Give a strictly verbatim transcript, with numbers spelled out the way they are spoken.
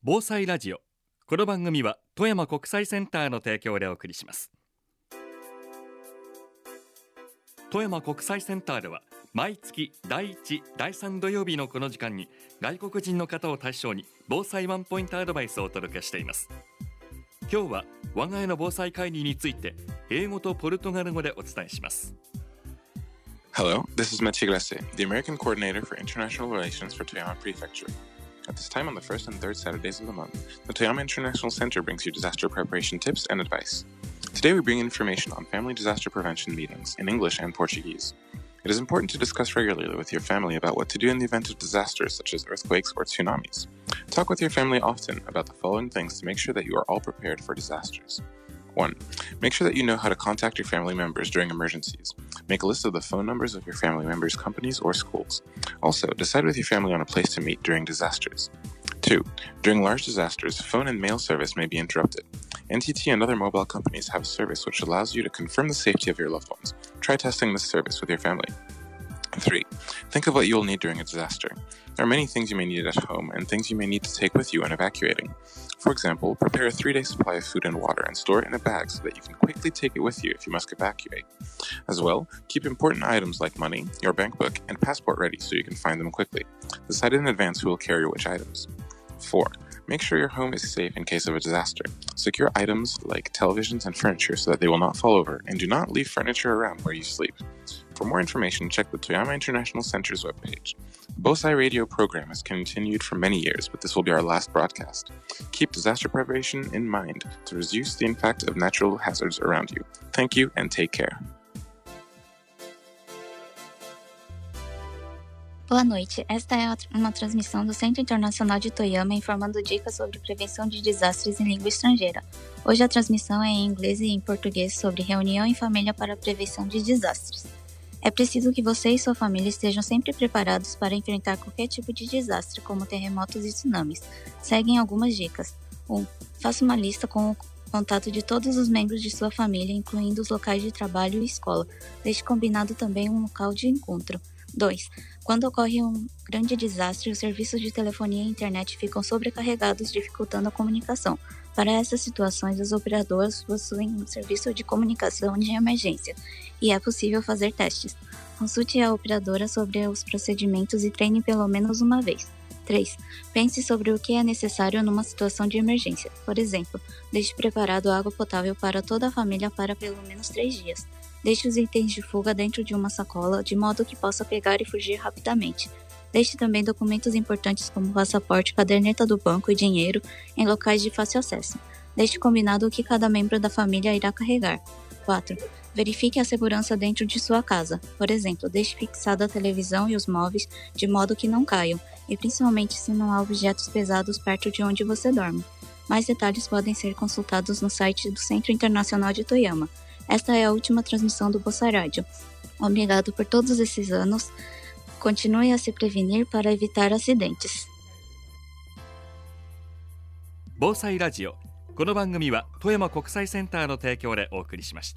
防災ラジオ。この番組は富山国際センターの提供でお送りします。富山国際センターでは毎月だいいち、だいさん土曜日のこの時間に外国人の方を対象に防災ワンポイントアドバイスをお届けしています。今日は我が家の防災会議について英語とポルトガル語でお伝えします。 Hello, this is Machi Grace, the American Coordinator for International Relations for Toyama Prefecture. At this time on the first and third Saturdays of the month, the Toyama International Center brings you disaster preparation tips and advice. Today we bring information on family disaster prevention meetings in English and Portuguese. It is important to discuss regularly with your family about what to do in the event of disasters such as earthquakes or tsunamis. Talk with your family often about the following things to make sure that you are all prepared for disasters. one. Make sure that you know how to contact your family members during emergencies. Make a list of the phone numbers of your family members' companies or schools. Also, decide with your family on a place to meet during disasters. two. During large disasters, phone and mail service may be interrupted. N T T and other mobile companies have a service which allows you to confirm the safety of your loved ones. Try testing this service with your family. three. Think of what you will need during a disaster. There are many things you may need at home and things you may need to take with you when evacuating. For example, prepare a three-day supply of food and water and store it in a bag so that you can quickly take it with you if you must evacuate. As well, keep important items like money, your bank book, and passport ready so you can find them quickly. Decide in advance who will carry which items. four. Make sure your home is safe in case of a disaster. Secure items like televisions and furniture so that they will not fall over, and do not leave furniture around where you sleep. For more information, check the Toyama International Center's webpage. The Bosai radio program has continued for many years, but this will be our last broadcast. Keep disaster preparation in mind to reduce the impact of natural hazards around you. Thank you and take care. Boa noite, esta é uma transmissão do Centro Internacional de Toyama informando dicas sobre prevenção de desastres em língua estrangeira. Hoje a transmissão é em inglês e em português sobre reunião em família para a prevenção de desastres. É preciso que você e sua família estejam sempre preparados para enfrentar qualquer tipo de desastre, como terremotos e tsunamis. Seguem algumas dicas. um. Faça uma lista com o contato de todos os membros de sua família, incluindo os locais de trabalho e escola. Deixe combinado também um local de encontro. dois. Quando ocorre um grande desastre, os serviços de telefonia e internet ficam sobrecarregados, dificultando a comunicação. Para essas situações, os operadores possuem um serviço de comunicação de emergência e é possível fazer testes. Consulte a operadora sobre os procedimentos e treine pelo menos uma vez. três. Pense sobre o que é necessário numa situação de emergência. Por exemplo, deixe preparado água potável para toda a família para pelo menos três dias. Deixe os itens de fuga dentro de uma sacola, de modo que possa pegar e fugir rapidamente. Deixe também documentos importantes como passaporte, caderneta do banco e dinheiro em locais de fácil acesso. Deixe combinado o que cada membro da família irá carregar. quatro. Verifique a segurança dentro de sua casa. Por exemplo, deixe fixada a televisão e os móveis de modo que não caiam, e principalmente se não há objetos pesados perto de onde você dorme. Mais detalhes podem ser consultados no site do Centro Internacional de Toyama. Esta é a última transmissão do Bosai Rádio. Obrigado por todos esses anos. Continue a se prevenir para evitar acidentes. 防災ラジオ。この番組は富山国際センターの提供でお送りしました。